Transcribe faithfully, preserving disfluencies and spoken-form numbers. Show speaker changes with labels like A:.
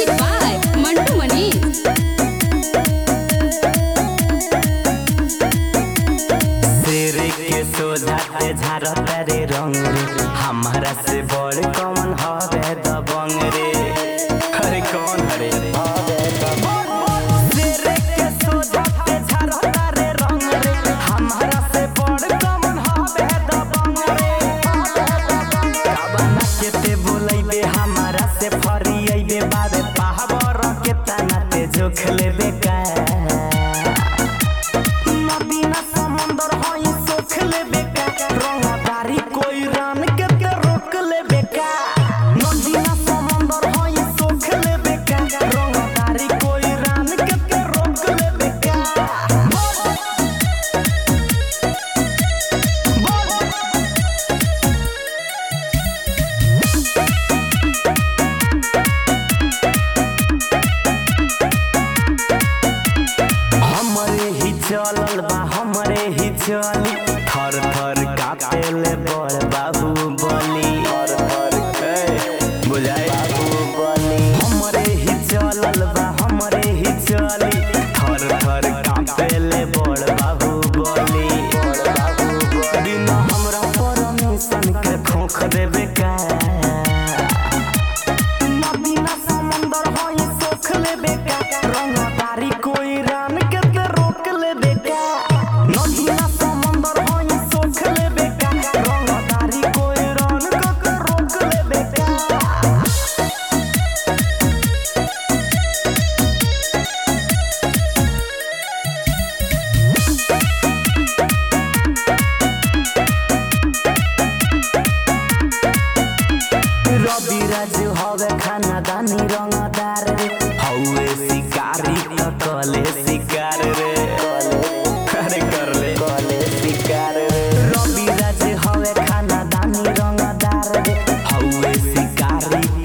A: Music by Mantu मनी।
B: तेरे के सोझाते झारता रे रंग रे, हमारा से बड़ कौन हवे दबंग रे। अरे कौन हरे तेरे के सोझाते झारता रे रंग रे, हमारा से बड़ कौन हवे दबंग रे। काबना के ते बोलैबे हमारा से फरियैबे बाबे पावर के तना ते जोख लेबे का। चलल बा हमरे ही चली, थर थर कापेले बड़ बाबू बली। बुझाए बाबू बली हमरे ही चलल बा हमरे ही चली, थर थर कापेले बड़ बाबू बली। बिना हमरा परमिशन के खोख देबे का। नदीना समंदर होई सोख लेबे का, रंगदारी कोई रान के रोक लेबे का। नदीना समंदर होई सोख लेबे का, रंगदारी कोई रान के रोक लेबे का। रवि राजू हवे खानदानी रंगदार रे, हौवे शिकारी त कले शिकार रे। अरे कर ले कले शिकार रे। रवि राजू हवे खानदानी रंगदार रे, हौवे शिकारी